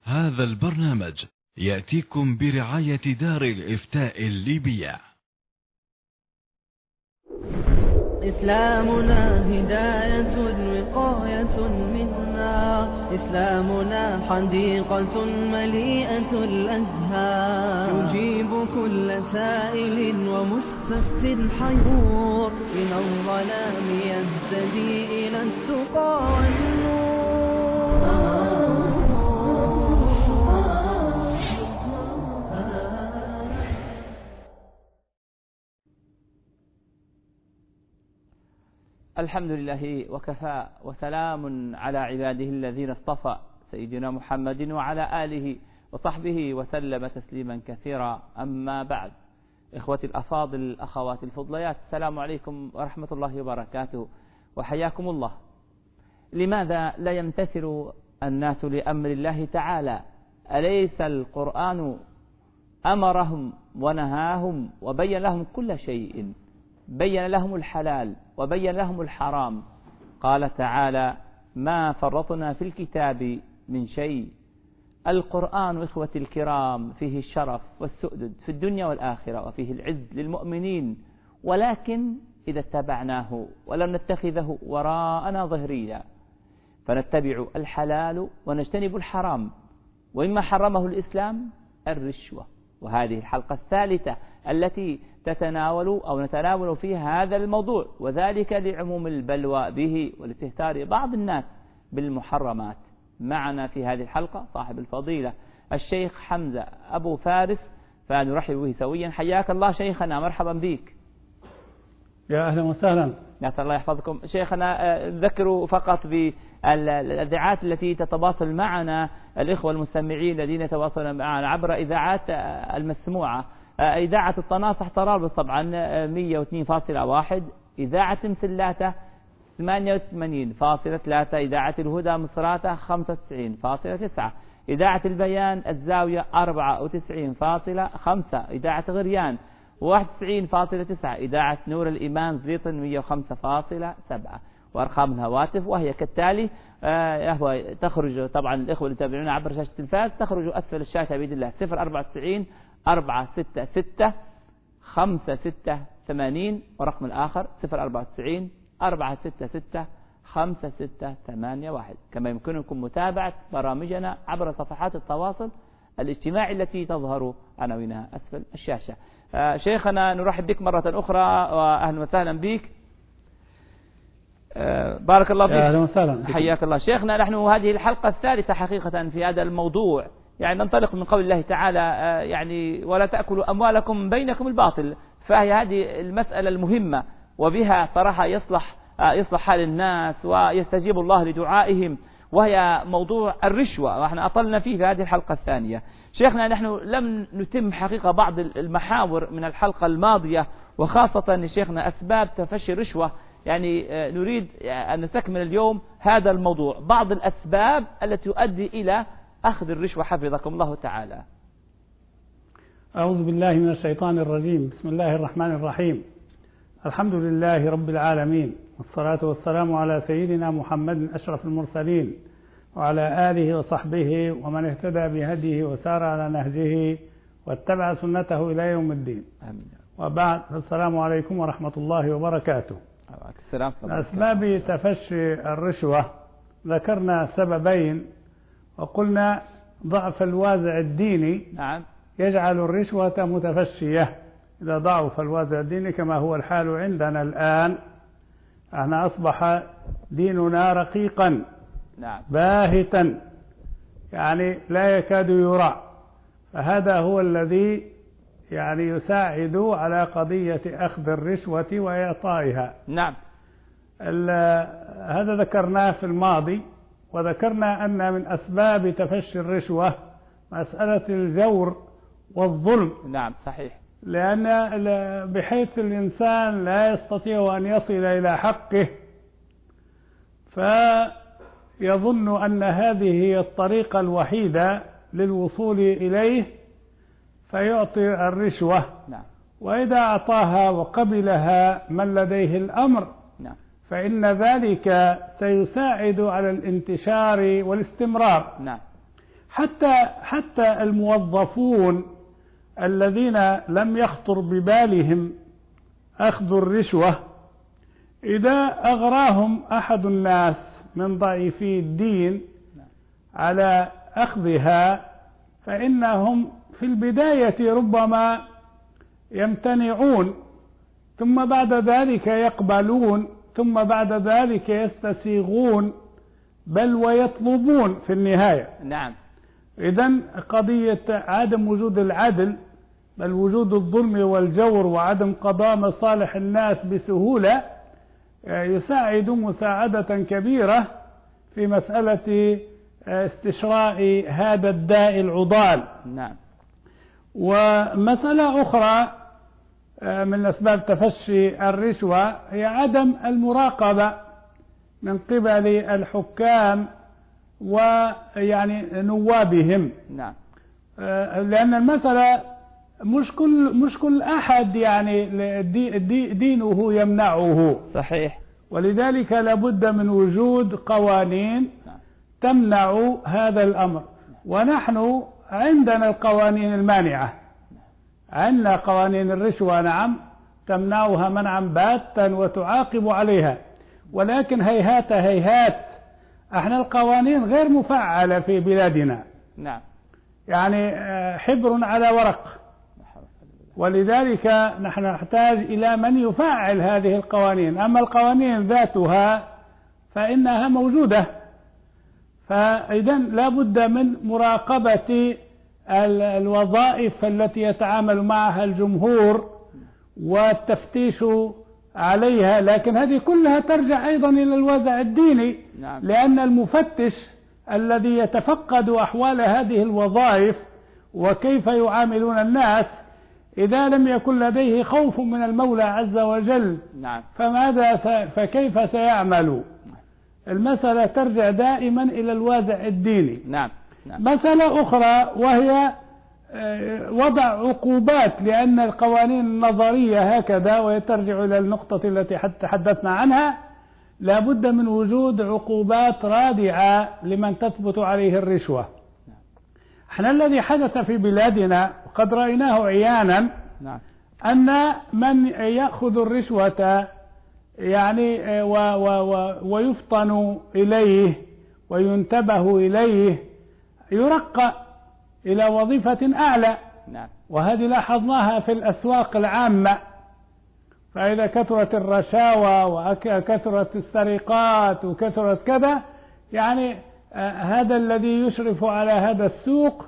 هذا البرنامج يأتيكم برعاية دار الإفتاء الليبية. إسلامنا هداية وقاية منا، إسلامنا حديقة مليئة الأزهار، يجيب كل سائل ومستفت حيور، من الظلام يهتدي إلى التقى والنور. الحمد لله وكفى، وسلام على عباده الذين اصطفى، سيدنا محمد وعلى آله وصحبه وسلم تسليما كثيرا. أما بعد، إخوتي الأفاضل الأخوات الفضليات، السلام عليكم ورحمة الله وبركاته، وحياكم الله. لماذا لا يمتثل الناس لأمر الله تعالى؟ أليس القرآن أمرهم ونهاهم وبين لهم كل شيء؟ بين لهم الحلال وبين لهم الحرام. قال تعالى: ما فرطنا في الكتاب من شيء. القرآن إخوتي الكرام فيه الشرف والسؤدد في الدنيا والآخرة، وفيه العز للمؤمنين، ولكن إذا اتبعناه ولم نتخذه وراءنا ظهريا، فنتبع الحلال ونجتنب الحرام. ومما حرمه الإسلام الرشوة، وهذه الحلقة الثالثة التي نتناول فيها هذا الموضوع، وذلك لعموم البلوى به ولاستهتار بعض الناس بالمحرمات. معنا في هذه الحلقة صاحب الفضيلة الشيخ حمزة أبو فارس، فنرحب به سويا. حياك الله شيخنا، مرحبا بك. يا أهلا وسهلا. نسأل الله يحفظكم. شيخنا، نذكر فقط بالإذاعات التي تتواصل معنا الإخوة المستمعين الذين يتواصلون معنا عبر إذاعات المسموعة. إذاعة الطناصح طرابلس طبعا 102.1، إذاعة مسلاتة 88.3، إذاعة الهدى مصراتة 95.9، إذاعة البيان الزاوية 94.5، إذاعة غريان 91.9، إذاعة نور الإيمان زيطن 105.7. وأرقام الهواتف وهي كالتالي: تخرج طبعا الإخوة اللي يتابعونا عبر شاشة التلفاز، تخرج أسفل الشاشة بإذن الله 094 466 5680، ورقم الآخر 094 466 5681. كما يمكنكم متابعة برامجنا عبر صفحات التواصل الاجتماعي التي تظهر عناوينها أسفل الشاشة. شيخنا، نرحب بك مرة أخرى وأهلا وسهلا بك. بارك الله فيك. أهلا وسهلا. حياك الله شيخنا. نحن هذه الحلقة الثالثة حقيقة في هذا الموضوع، يعني ننطلق من قول الله تعالى يعني ولا تأكلوا أموالكم بينكم الباطل، فهي هذه المسألة المهمة، وبها صراحة يصلح حال الناس ويستجيب الله لدعائهم، وهي موضوع الرشوة، ونحن أطلنا فيه في هذه الحلقة الثانية. شيخنا، نحن لم نتم حقيقة بعض المحاور من الحلقة الماضية، وخاصة شيخنا أسباب تفشي الرشوة، يعني نريد أن نستكمل اليوم هذا الموضوع، بعض الأسباب التي تؤدي إلى أخذ الرشوة حفظكم الله تعالى. أعوذ بالله من الشيطان الرجيم. بسم الله الرحمن الرحيم. الحمد لله رب العالمين، والصلاة والسلام على سيدنا محمد أشرف المرسلين، وعلى آله وصحبه ومن اهتدى بهديه وسار على نهجه واتبع سنته إلى يوم الدين. آمين. وبعد، السلام عليكم ورحمة الله وبركاته. أسباب تفشي الرشوة ذكرنا سببين، وقلنا ضعف الوازع الديني نعم يجعل الرشوة متفشية. إذا ضعف الوازع الديني كما هو الحال عندنا الآن، احنا أصبح ديننا رقيقا نعم باهتا، يعني لا يكاد يرى، فهذا هو الذي يعني يساعد على قضية أخذ الرشوة وإعطائها. نعم. هذا ذكرناه في الماضي، وذكرنا أن من أسباب تفشي الرشوة مسألة الجور والظلم. نعم صحيح. لأن بحيث الإنسان لا يستطيع أن يصل إلى حقه، فيظن أن هذه هي الطريقة الوحيدة للوصول إليه، فيعطي الرشوة. نعم. وإذا أعطاها وقبلها من لديه الأمر، نعم، فإن ذلك سيساعد على الانتشار والاستمرار. نعم. حتى الموظفون الذين لم يخطر ببالهم أخذ الرشوة، إذا أغراهم أحد الناس من ضعيفي الدين على أخذها فإنهم في البداية ربما يمتنعون، ثم بعد ذلك يقبلون، ثم بعد ذلك يستسيغون، بل ويطلبون في النهاية. نعم. إذن قضية عدم وجود العدل، بل وجود الظلم والجور وعدم قضاء مصالح الناس بسهولة يساعد مساعدة كبيرة في مسألة استشراء هذا الداء العضال. نعم. ومسألة أخرى من أسباب تفشي الرشوة هي عدم المراقبة من قبل الحكام ويعني نوابهم. نعم. لأن المسألة مش كل أحد يعني دينه يمنعه. صحيح. ولذلك لابد من وجود قوانين تمنع هذا الأمر، ونحن عندنا القوانين المانعة، عندنا قوانين الرشوة نعم تمنعها منعا باتا وتعاقب عليها، ولكن هيهات احنا القوانين غير مفعلة في بلادنا. نعم. يعني حبر على ورق، ولذلك نحن نحتاج إلى من يفعل هذه القوانين. أما القوانين ذاتها فإنها موجودة، فإذا لا بد من مراقبة الوظائف التي يتعامل معها الجمهور والتفتيش عليها، لكن هذه كلها ترجع أيضا إلى الوازع الديني. نعم. لأن المفتش الذي يتفقد أحوال هذه الوظائف وكيف يعاملون الناس إذا لم يكن لديه خوف من المولى عز وجل، نعم، فكيف سيعمل؟ المسألة ترجع دائما إلى الوازع الديني. نعم. نعم. مسألة أخرى وهي وضع عقوبات، لأن القوانين النظرية هكذا ويترجع إلى النقطة التي تحدثنا عنها، لا بد من وجود عقوبات رادعة لمن تثبت عليه الرشوة. احنا الذي حدث في بلادنا وقد رأيناه عيانا، نعم، أن من يأخذ الرشوة يعني ويفطن إليه وينتبه إليه يرقى إلى وظيفة أعلى. نعم. وهذه لاحظناها في الأسواق العامة، فإذا كثرت الرشاوى وكثرت السرقات وكثرت كذا، يعني هذا الذي يشرف على هذا السوق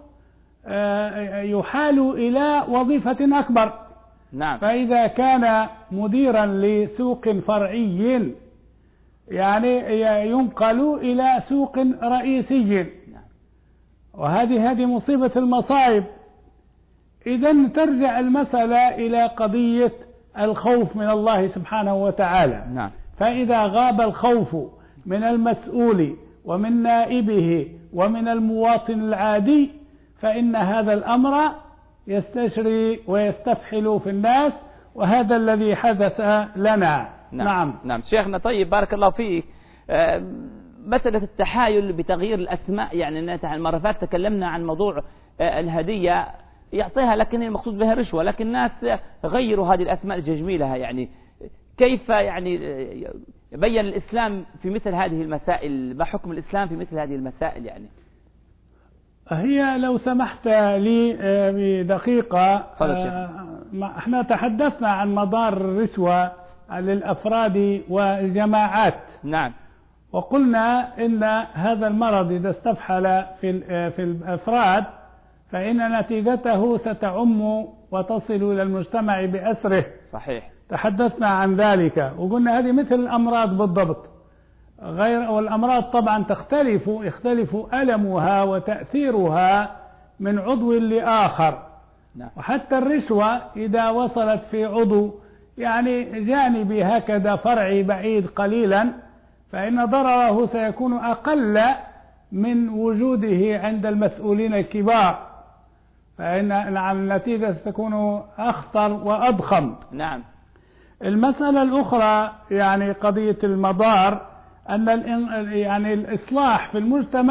يحال إلى وظيفة أكبر. نعم. فإذا كان مديرا لسوق فرعي يعني ينقل إلى سوق رئيسي، وهذه مصيبة المصائب. إذن ترجع المسألة إلى قضية الخوف من الله سبحانه وتعالى. نعم. فإذا غاب الخوف من المسؤول ومن نائبه ومن المواطن العادي فإن هذا الأمر يستشري ويستفحل في الناس، وهذا الذي حدث لنا. نعم. نعم شيخنا. طيب بارك الله فيك. مسألة التحايل بتغيير الأسماء، يعني المرة فاتت تكلمنا عن موضوع الهدية يعطيها لكن المقصود بها رشوة، لكن الناس غيروا هذه الأسماء لتجميلها. يعني كيف يعني يبين الإسلام في مثل هذه المسائل؟ ما حكم الإسلام في مثل هذه المسائل؟ يعني هي لو سمحت لي بدقيقة، احنا تحدثنا عن مدار الرشوة للأفراد والجماعات. نعم. وقلنا إن هذا المرض إذا استفحل في الأفراد فإن نتيجته ستعم وتصل إلى المجتمع بأسره. صحيح. تحدثنا عن ذلك وقلنا هذه مثل الأمراض بالضبط، والأمراض طبعا يختلف ألمها وتأثيرها من عضو لآخر. نعم. وحتى الرشوة إذا وصلت في عضو يعني جانبي هكذا فرعي بعيد قليلا فإن ضرره سيكون أقل من وجوده عند المسؤولين الكبار، فإن النتيجة ستكون أخطر وأضخم. نعم. المسألة الأخرى يعني قضية المضار، أن يعني الإصلاح في المجتمع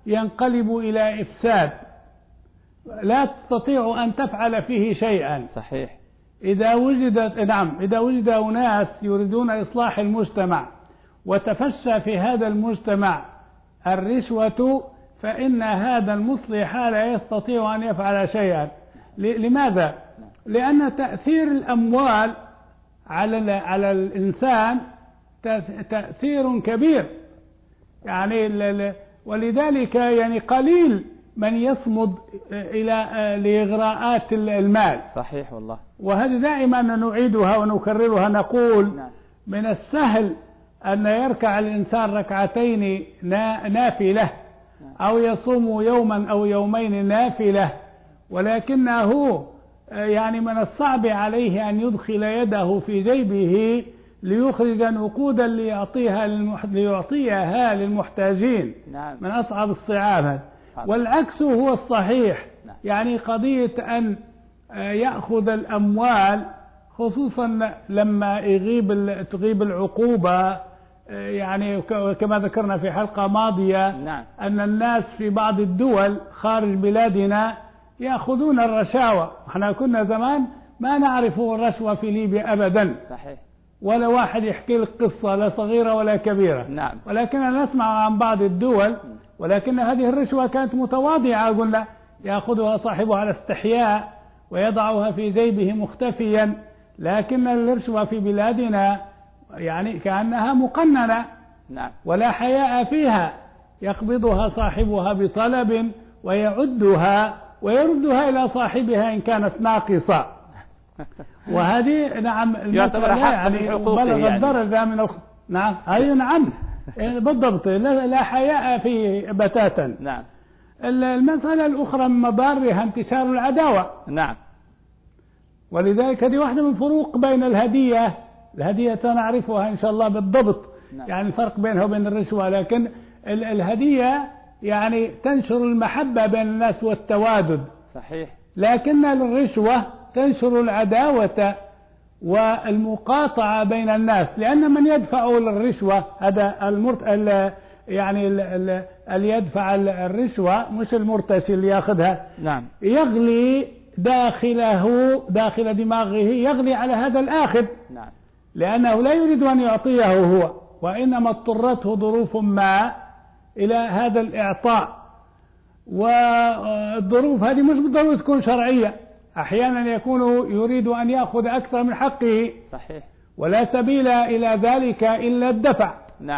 ينقلب إلى إفساد، لا تستطيع أن تفعل فيه شيئا. صحيح. إذا وجد أناس يريدون إصلاح المجتمع وتفشى في هذا المجتمع الرشوة، فإن هذا المصلح لا يستطيع أن يفعل شيئا. لماذا؟ لأن تأثير الأموال على الإنسان تأثير كبير، يعني ولذلك يعني قليل من يصمد لإغراءات المال. صحيح والله. وهذه دائما نعيدها ونكررها، نقول من السهل أن يركع الإنسان ركعتين نافلة أو يصوم يوما أو يومين نافلة، ولكنه يعني من الصعب عليه أن يدخل يده في جيبه ليخرج نقودا ليعطيها للمحتاجين. من أصعب الصعاب. والعكس هو الصحيح. يعني قضية أن يأخذ الأموال، خصوصا لما تغيب العقوبة، يعني كما ذكرنا في حلقة ماضية أن الناس في بعض الدول خارج بلادنا يأخذون الرشاوى. احنا كنا زمان ما نعرف الرشوة في ليبيا أبدا. صحيح. ولا واحد يحكي لك قصة لا صغيرة ولا كبيرة. ولكننا نسمع عن بعض الدول، ولكن هذه الرشوة كانت متواضعة، قلنا يأخذها صاحبها على استحياء ويضعها في جيبه مختفيا. لكن الرشوة في بلادنا يعني كأنها مقننة ولا حياء فيها، يقبضها صاحبها بطلب ويعدها ويردها إلى صاحبها إن كانت ناقصة. وهذه يعتبر حق من حقوقه، بلغ الدرجة من بالضبط، لا حياء فيه بتاتا. المسألة الأخرى من مضارها انتشار العداوة. ولذلك هذه واحدة من الفروق بين الهدية سنعرفها إن شاء الله بالضبط. يعني الفرق بينها وبين الرشوة. لكن الهدية يعني تنشر المحبة بين الناس والتوادد. صحيح. لكن الرشوة تنشر العداوة والمقاطعة بين الناس، لأن من يدفع الرشوة هذا يعني اللي يدفع الرشوة مش المرتشي اللي ياخذها. يغلي داخل دماغه، يغلي على هذا الآخذ. لأنه لا يريد أن يعطيه هو، وإنما اضطرته ظروف ما إلى هذا الإعطاء. والظروف هذه مش بالضرورة تكون شرعية، أحيانا يكون يريد أن يأخذ أكثر من حقه. صحيح. ولا سبيل إلى ذلك إلا الدفع.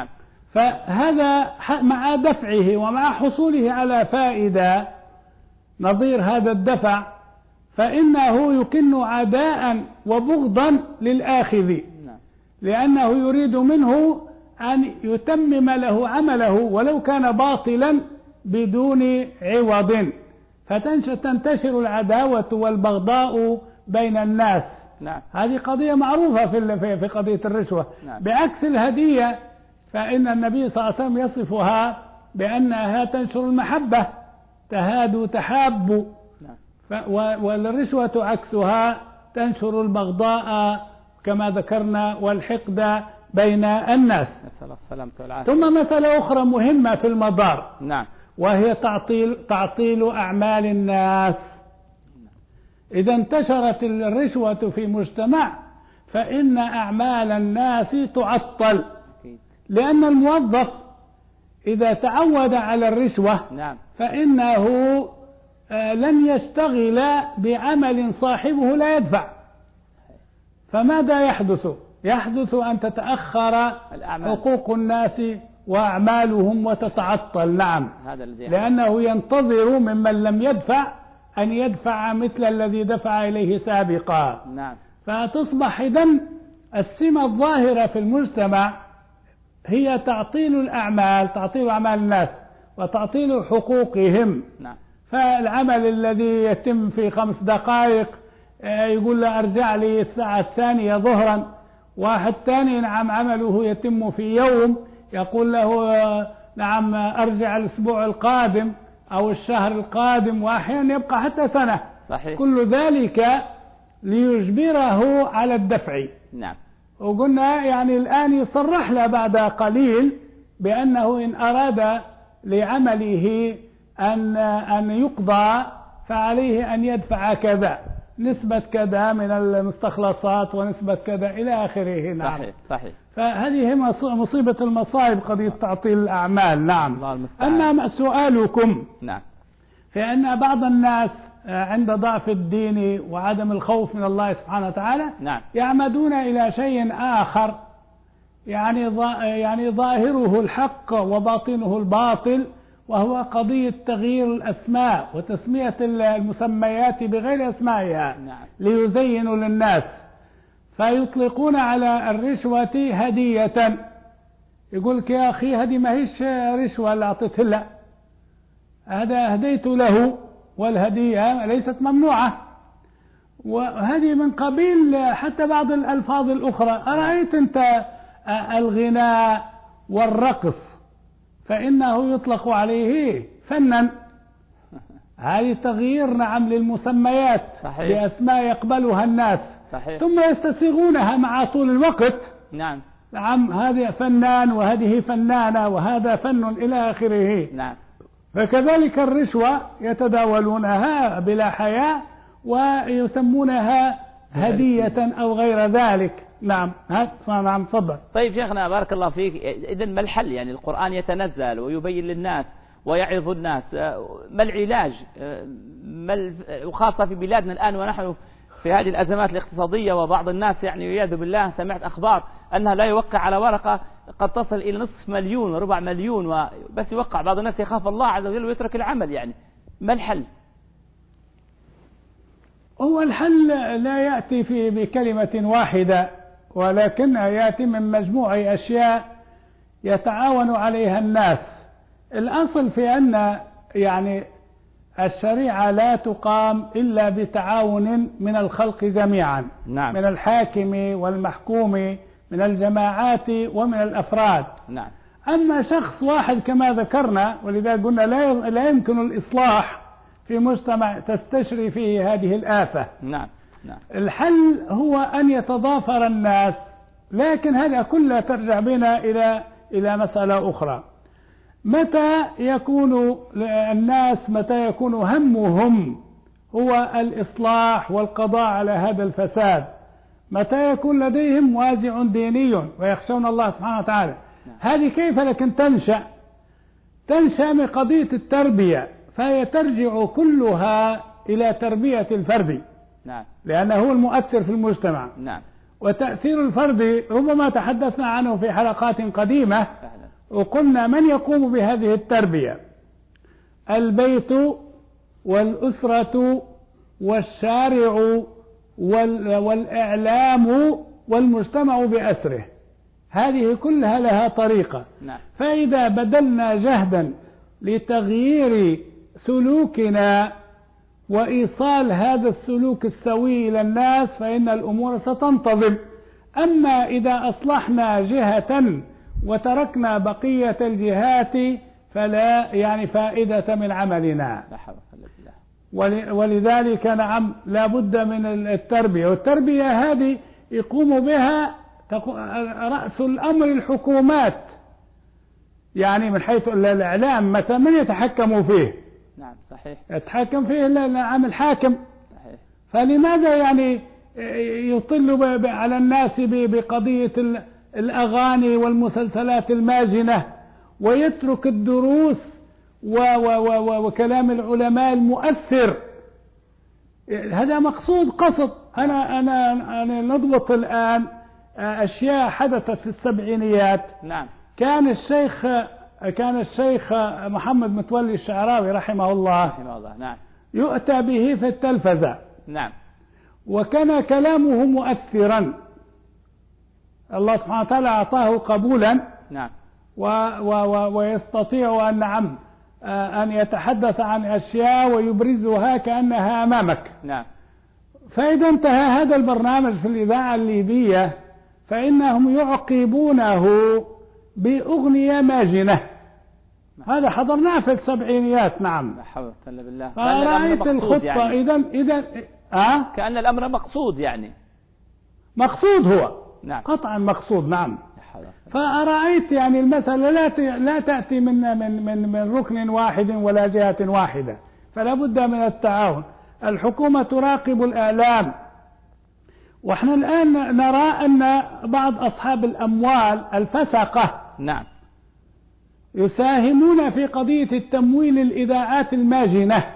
فهذا مع دفعه ومع حصوله على فائدة نظير هذا الدفع، فإنه يكن عداء وبغضا للآخذ، لأنه يريد منه أن يتمم له عمله ولو كان باطلا بدون عوض، فتنتشر العداوة والبغضاء بين الناس. هذه قضية معروفة في قضية الرشوة. بعكس الهدية فإن النبي صلى الله عليه وسلم يصفها بأنها تنشر المحبة، تهاد تحاب. والرشوة عكسها تنشر البغضاء كما ذكرنا والحقد بين الناس. ثم مسألة أخرى مهمة في المدار، وهي تعطيل أعمال الناس. إذا انتشرت الرشوة في مجتمع فإن أعمال الناس تعطل، لأن الموظف إذا تعود على الرشوة فإنه لن يشتغل بعمل صاحبه لا يدفع. فماذا يحدث؟ يحدث أن تتأخر حقوق الناس وأعمالهم وتتعطل. لأنه ينتظر ممن لم يدفع أن يدفع مثل الذي دفع إليه سابقا. فتصبح إذن السمة الظاهرة في المجتمع هي تعطيل الأعمال، تعطيل أعمال الناس وتعطيل حقوقهم. فالعمل الذي يتم في 5 دقائق يقول له أرجع لي الساعة 2 ظهرا. واحد ثاني عمله يتم في يوم يقول له أرجع الأسبوع القادم أو الشهر القادم، وأحيانا يبقى حتى سنة. كل ذلك ليجبره على الدفع. وقلنا يعني الآن يصرح له بعد قليل بأنه إن أراد لعمله أن يقضى فعليه أن يدفع كذا، نسبة كذا من المستخلصات ونسبة كذا إلى آخره. نعم صحيح صحيح. فهذه مصيبة المصائب قضية تعطيل الأعمال. نعم. أما سؤالكم، نعم، فإن بعض الناس عند ضعف الدين وعدم الخوف من الله سبحانه وتعالى نعم، يعمدون إلى شيء آخر، يعني ظاهره الحق وباطنه الباطل، وهو قضية تغيير الأسماء وتسمية المسميات بغير أسمائها. نعم. ليزينوا للناس، فيطلقون على الرشوة هدية. يقول لك يا أخي هذه ما هيش رشوة اللي أعطيته له، هذا هديت له، والهدية ليست ممنوعة. وهذه من قبيل حتى بعض الألفاظ الأخرى. أرأيت أنت الغناء والرقص فإنه يطلق عليه فنا، هذه تغيير نعم للمسميات. صحيح. بأسماء يقبلها الناس. صحيح. ثم يستسيغونها مع طول الوقت. نعم نعم، هذا فنان وهذه فنانة وهذا فن إلى آخره. نعم. فكذلك الرشوة يتداولونها بلا حياء ويسمونها هدية أو غير ذلك. نعم. نعم تفضل. طيب شيخنا بارك الله فيك، إذن ما الحل؟ يعني القرآن يتنزل ويبين للناس ويعظ الناس، ما العلاج؟ وخاصة في بلادنا الآن ونحن في هذه الأزمات الاقتصادية، وبعض الناس يعني والعياذ بالله سمعت أخبار أنها لا يوقع على ورقة قد تصل إلى نصف مليون وربع مليون، بس يوقع. بعض الناس يخاف الله عز وجل ويترك العمل. يعني ما الحل؟ هو الحل لا يأتي بكلمة واحدة، ولكن يأتي من مجموعة أشياء يتعاون عليها الناس. الأصل في أن يعني الشريعة لا تقام إلا بتعاون من الخلق جميعا. نعم. من الحاكم والمحكوم، من الجماعات ومن الأفراد. نعم. أما شخص واحد كما ذكرنا، ولذا قلنا لا يمكن الإصلاح في مجتمع تستشري فيه هذه الآفة. نعم. نعم. الحل هو أن يتضافر الناس، لكن هذا كله ترجع بنا إلى مسألة أخرى. متى يكون الناس همهم هو الإصلاح والقضاء على هذا الفساد؟ متى يكون لديهم وازع ديني ويخشون الله سبحانه وتعالى. هذه كيف لكن تنشأ من قضية التربية، فهي ترجع كلها إلى تربية الفرد. نعم. لأنه هو المؤثر في المجتمع. نعم. وتأثير الفرد ربما تحدثنا عنه في حلقات قديمة، وقلنا من يقوم بهذه التربية؟ البيت والأسرة والشارع والإعلام والمجتمع بأسره. هذه كلها لها طريقة. نعم. فإذا بذلنا جهدا لتغيير سلوكنا وإيصال هذا السلوك السوي إلى الناس فإن الأمور ستنتظم. أما إذا أصلحنا جهة وتركنا بقية الجهات فلا يعني فائدة من عملنا. ولذلك نعم لا بد من التربية، والتربية هذه يقوم بها رأس الأمر الحكومات، يعني من حيث الإعلام مثلا من يتحكم فيه؟ نعم صحيح. يتحكم فيه نعم الحاكم. صحيح. فلماذا يعني يطل على الناس بقضية الأغاني والمسلسلات الماجنة ويترك الدروس وكلام العلماء المؤثر؟ هذا مقصود قصد. أنا نضبط الآن أشياء حدثت في السبعينيات. نعم. كان الشيخ محمد متولي الشعراوي رحمه الله نعم يؤتى به في التلفزة. نعم. وكان كلامه مؤثرا، الله سبحانه وتعالى أعطاه قبولا. نعم. ويستطيع أن يتحدث عن أشياء ويبرزها كأنها أمامك. نعم. فإذا انتهى هذا البرنامج في الإذاعة الليبية فإنهم يعقبونه بأغنية ماجنة. هذا حضرناه في السبعينيات. نعم. لا حول ولا قوة بالله. فرأيت الخطة يعني. إذا كأن الأمر مقصود، يعني مقصود هو. نعم. قطعا مقصود. نعم. فأرأيت يعني المسألة لا تأتي من ركن واحد ولا جهة واحدة، فلا بد من التعاون. الحكومة تراقب الإعلام، وإحنا الآن نرى أن بعض أصحاب الأموال الفسقة نعم يساهمون في قضية التمويل الإذاعات الماجنة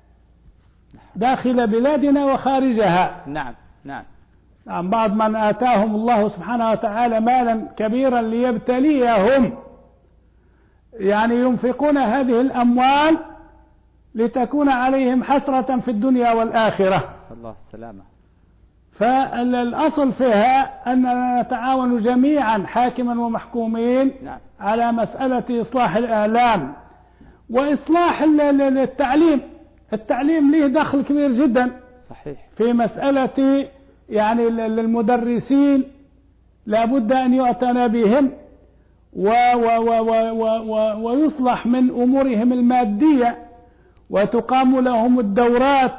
داخل بلادنا وخارجها. نعم نعم نعم. بعض من آتاهم الله سبحانه وتعالى مالا كبيرا ليبتليهم، يعني ينفقون هذه الأموال لتكون عليهم حسرة في الدنيا والآخرة. الله السلامة. فالأصل فيها أننا نتعاون جميعا حاكما ومحكومين نعم. على مسألة إصلاح الإعلام وإصلاح التعليم. التعليم له دخل كبير جدا صحيح في مسألة يعني المدرسين لابد أن يعتنى بهم ويصلح من أمورهم المادية وتقام لهم الدورات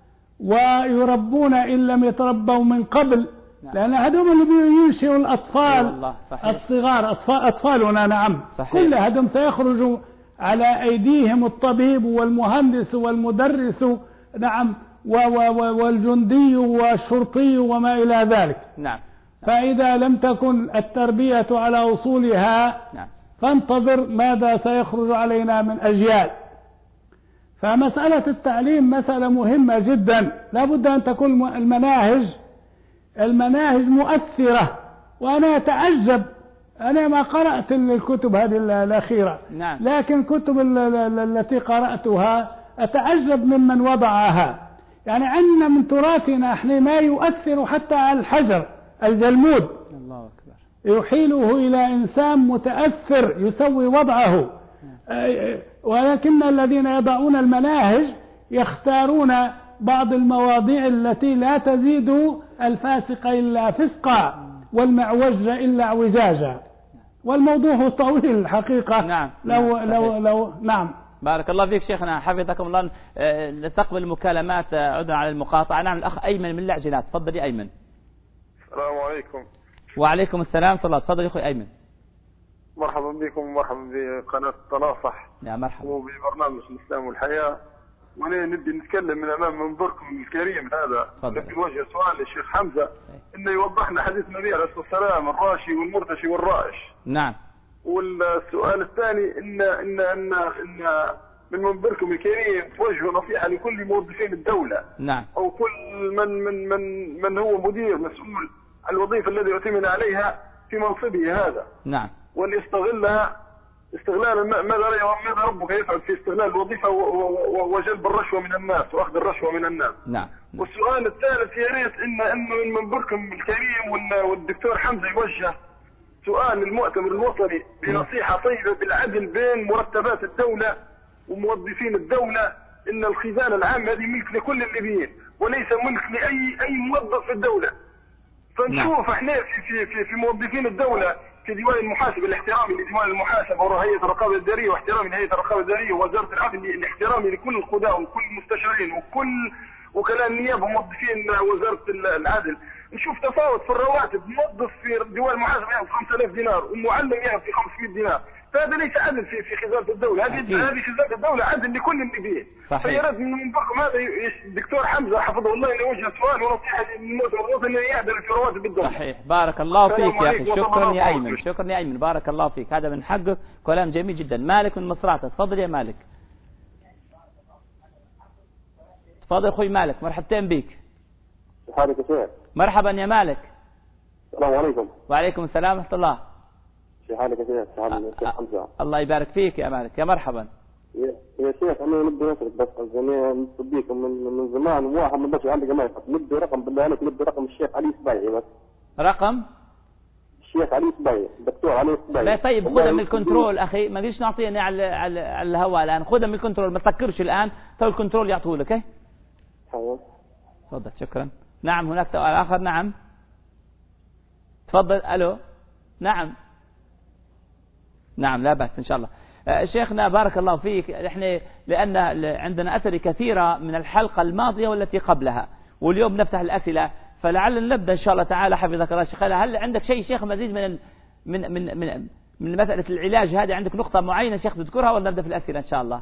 ويربون إن لم يتربوا من قبل. نعم. لأن هذول اللي ينشئوا الأطفال الصغار أطفالنا. نعم صحيح. كل هذول سيخرجوا على أيديهم الطبيب والمهندس والمدرس نعم والجندي والشرطي وما إلى ذلك. نعم. فإذا لم تكن التربية على أصولها نعم. فانتظر ماذا سيخرج علينا من أجيال. فمسألة التعليم مسألة مهمة جدا، لا بد أن تكون المناهج مؤثرة. وأنا أتعجب، أنا ما قرأت الكتب هذه الأخيرة. نعم. لكن كتب التي قرأتها أتعجب ممن وضعها. يعني عندنا من تراثنا احنا ما يؤثر حتى على الحجر الجلمود. الله أكبر. يحيله إلى إنسان متأثر يسوي وضعه. ولكن الذين يضعون المناهج يختارون بعض المواضيع التي لا تزيد الفاسق إلا فسقا والمعوج إلا اعوجاجا. والموضوع طويل الحقيقة. نعم. لو نعم. بارك الله فيك شيخنا حفظكم الله. نستقبل المكالمات. عدنا على المقاطعة. نعم الأخ أيمن من العجلات. تفضل يا أيمن. السلام عليكم. وعليكم السلام ورحمة الله. تفضل يا أخوي أيمن. مرحبا بكم ومرحبا بقناة تناصح. يا مرحبا. وببرنامج الإسلام والحياة. وانا نبي نتكلم من امام منبركم الكريم هذا. نبي نوجه سؤال للشيخ حمزة انه يوضحنا حديث النبي عليه الصلاة والسلام الراشي والمرتشي والرائش. نعم. والسؤال الثاني ان من منبركم الكريم توجهوا نصيحة لكل موظفين الدولة. نعم. او كل من هو مدير مسؤول عن الوظيفة الذي يؤتمن عليها في منصبه هذا. نعم. وليستغلها استغلال ماذا ربك يفعل في استغلال الوظيفة وجلب الرشوة من الناس واخذ الرشوة من الناس. نعم. والسؤال الثالث يا ريت انه من منبركم الكريم والدكتور حمزة يوجه سؤال للمؤتمر الوطني بنصيحة طيبة بالعدل بين مرتبات الدولة وموظفين الدولة. ان الخزانة العامة هذه ملك لكل الليبيين وليس ملك لأي موظف في الدولة. فنشوف احنا في موظفين الدولة في ديوان المحاسبة الاحترامي لديوان المحاسبة وهيئة الرقابة الإدارية واحترامي لهيئة الرقابة الإدارية ووزارة العدل الاحترامي لكل القضاة وكل المستشارين وكل وكلاء النيابة وموظفين وزارة العدل. نشوف تفاوت في الرواتب. موظف في ديوان المحاسبة ياخذ 5000 دينار ومعلم ياخذ 500 دينار. فهذا ليس عدل في خزانة الدولة. هذه خزانة الدولة عدل لكل الليبيين. فيرد من منبركم هذا الدكتور حمزة حفظه الله إلى وجه سؤال ونصيحة للمؤتمر الوطني يعدل في رواتب الدولة. صحيح. بارك الله فيك يا أخي. شكرا يا أيمن. شكرا يا أيمن. بارك الله فيك. هذا من حقك كلام جميل جدا. مالك من مصراتة. تفضل يا مالك. تفضل أخوي مالك. مرحبتين بك. حالك يا شيخ. مرحبا يا مالك. السلام عليكم. وعليكم السلام ورحمة الله. في حالك يا شيخ حمزة. الله يبارك فيك يا مالك. يا مرحبا. يا شيخ أنا نبي نسألك بس أنا نصديكم من زمان واحد من بشر عندي جماعة نبي رقم بالله عليك نبي رقم الشيخ علي سبايعي بس. رقم؟ الشيخ علي سبايعي الدكتور علي سبايعي. لا طيب خذها من الكنترول أخي ما قديش نعطيني على الهواء الآن. خذها من الكنترول ما تفكرش الآن. تو الكنترول يعطوه لك. حاضر. تفضل. شكرا. نعم هناك سؤال آخر. نعم تفضل. ألو. نعم لا بأس إن شاء الله. شيخنا بارك الله فيك. احنا لأن عندنا أسئلة كثيرة من الحلقة الماضية والتي قبلها واليوم نفتح الأسئلة فلعل نبدأ إن شاء الله تعالى. حفظك الله شيخ. هل عندك شيء شيخ مزيد من مسألة العلاج هذه عندك نقطة معينة شيخ تذكرها ولا نبدأ في الأسئلة إن شاء الله؟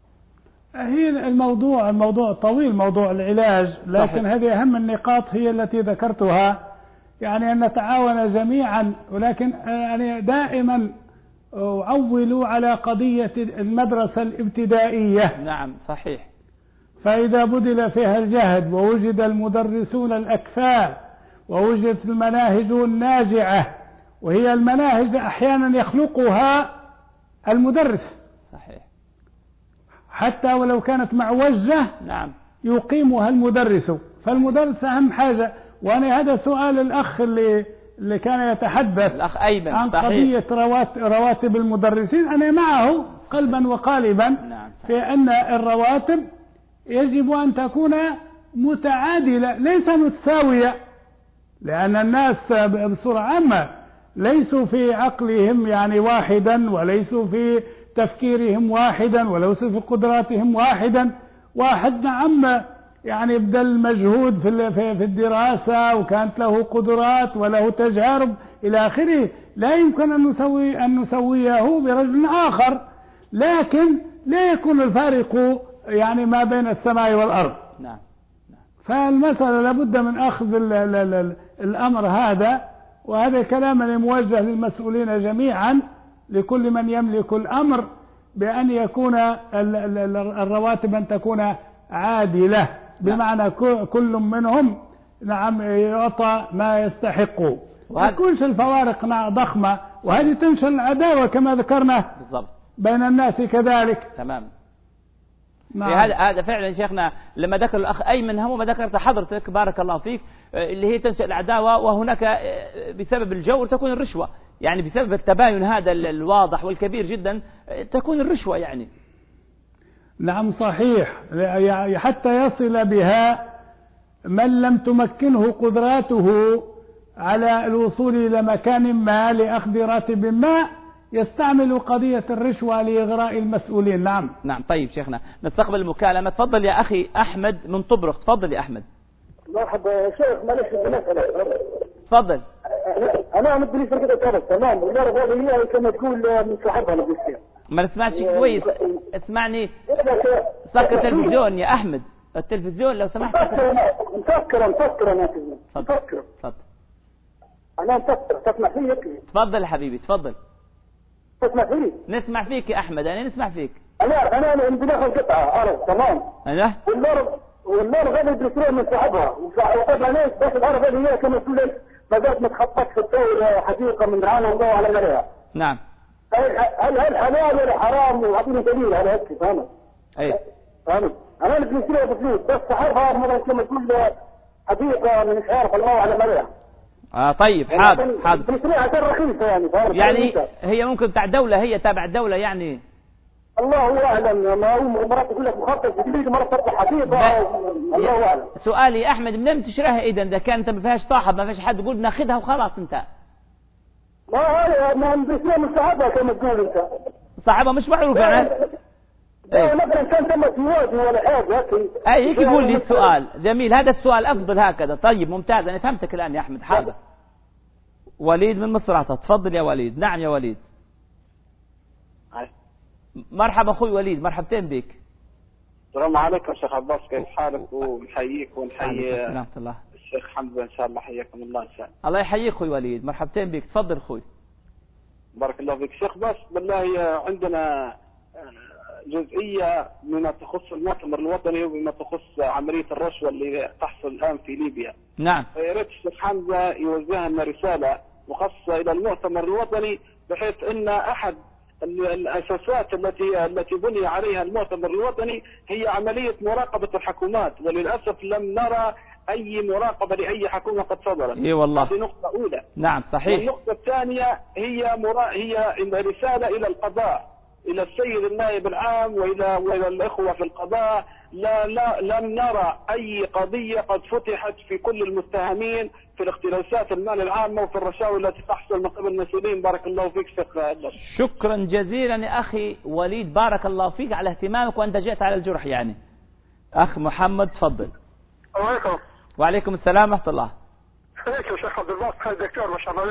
هي الموضوع طويل، موضوع العلاج، لكن صحيح. هذه أهم النقاط هي التي ذكرتها، يعني أن نتعاون جميعا، ولكن يعني دائما أعول على قضية المدرسة الابتدائية. نعم صحيح. فإذا بذل فيها الجهد ووجد المدرسون الأكفاء ووجدت المناهج الناجعة، وهي المناهج أحيانا يخلقها المدرس صحيح. حتى ولو كانت معوجة نعم يقيمها المدرس، فالمدرس أهم حاجة. وأنا هذا سؤال الأخ اللي كان يتحدث الأخ أيمن عن صحيح. قضية رواتب المدرسين، أنا معه قلبا وقالبا نعم في أن الرواتب يجب أن تكون متعادلة ليس متساوية، لأن الناس بصورة عامة ليسوا في عقلهم يعني واحدا، وليسوا في تفكيرهم واحدا، وليسوا في قدراتهم واحدا. واحد نعم يعني بذل مجهود في الدراسة وكانت له قدرات وله تجارب إلى آخره، لا يمكن أن نسويه برجل آخر، لكن لا يكون الفارق يعني ما بين السماء والأرض. نعم. فالمسألة لابد من أخذ الأمر هذا، وهذا كلام موجه للمسؤولين جميعا، لكل من يملك الأمر، بأن يكون الرواتب أن تكون عادلة، بمعنى كل منهم نعم يعطى ما يستحق، ما تكونش الفوارق ضخمة، وهذه تنشر العداوة كما ذكرنا بالضبط بين الناس كذلك. تمام. نعم. هذا فعلا شيخنا لما ذكر الأخ أيمن هم ما ذكرت حضرتك بارك الله فيك، اللي هي تنشأ العداوة، وهناك بسبب الجور تكون الرشوة، يعني بسبب التباين هذا الواضح والكبير جدا تكون الرشوة يعني. نعم صحيح، حتى يصل بها من لم تمكنه قدراته على الوصول إلى مكان ما لأخذ راتب ما يستعمل قضية الرشوة لإغراء المسؤولين. نعم. نعم. طيب شيخنا نستقبل المكالمة. تفضل يا أخي أحمد من طبرق. تفضل يا أحمد. مرحبا يا شيخ، معلش مسألة. تفضل. أنا مدري في كده تعرف تمام، والمرة هذه هي كما تقول من صاحبها الجنسية. ما نسمعش كويس، اسمعني. سكر التلفزيون يا أحمد، التلفزيون لو سمحت. مسكر أنا تفضل. أنا مسكر، تسمع فيك؟ تفضل يا حبيبي تفضل. تسمع فيك؟ نسمع فيك يا أحمد، أنا نسمع فيك. أنا عندي داخل قطعة أرض تمام. أيوه. والنار غادي يدرسوها من صاحبها، وطبعا ناس بس الأرض هذه هي كما تقول ما زالت ما تخططش في الدولة حديقة من رعانا الله على مريها. نعم. هل حلال ولا حرام وعطيني دليل على هيك فاهم؟ أي. فاهم؟ أنا اللي بنشتريها بفلوس بس صاحبها مثلا كما تقول حديقة من مش عارف الله على مريها. طيب حاضر. بنشتريها عشان رخيصة يعني فاهم؟ يعني هي ممكن تاع دولة، هي تابع الدولة يعني. الله أعلم، ما هو مرات تقول لك مخطط جديد، مرات تطلع حديقة، الله أعلم. سؤالي يا أحمد، منين تشتريها إذا كانت ما فيهاش صاحب، ما فيش حد يقول ناخذها وخلاص أنت؟ ما بنشتريها من صاحبها كما تقول أنت. صاحبها مش معروف يعني. مثلا كان تم زواج ولا حاجة هيك يقول لي السؤال. جميل، هذا السؤال أفضل هكذا. طيب ممتاز، أنا فهمتك الآن يا أحمد. حاضر. وليد من مصراتة. تفضل يا وليد. نعم يا وليد. مرحبا أخوي وليد، مرحبتين بك. السلام عليكم شيخ عباس، كيف حالك؟ ونحييك ونحيي الشيخ حمزة إن شاء الله. حياكم الله إن شاء الله. الله يحييك أخوي وليد، مرحبتين بك. تفضل أخوي. بارك الله فيك شيخ. بس بالله عندنا جزئية مما تخص المؤتمر الوطني وبما تخص عملية الرشوة اللي تحصل الآن في ليبيا. نعم. فيا ريت الشيخ حمزة يوجه لنا رسالة مخصصة إلى المؤتمر الوطني، بحيث أن أحد الأساسات التي بني عليها المؤتمر الوطني هي عملية مراقبة الحكومات، وللأسف لم نرى أي مراقبة لأي حكومة قد صدرت. إيه والله. هذه نقطة أولى. نعم صحيح. والنقطة الثانية هي رسالة إلى القضاء، إلى السيد النائب العام وإلى الإخوة في القضاء. لم نرى أي قضية قد فتحت في كل المتهمين في الاختلاسات المال العامة وفي الرشاوى التي تحصل من قبل المسؤولين. بارك الله فيك شيخ. شكرا جزيلا يا أخي وليد، بارك الله فيك على اهتمامك، وأنت جئت على الجرح يعني. أخ محمد تفضل. عليكم. وعليكم السلام ورحمة الله. عليكم شيخ عبد الله. الدكتور ما شاء الله عليكم.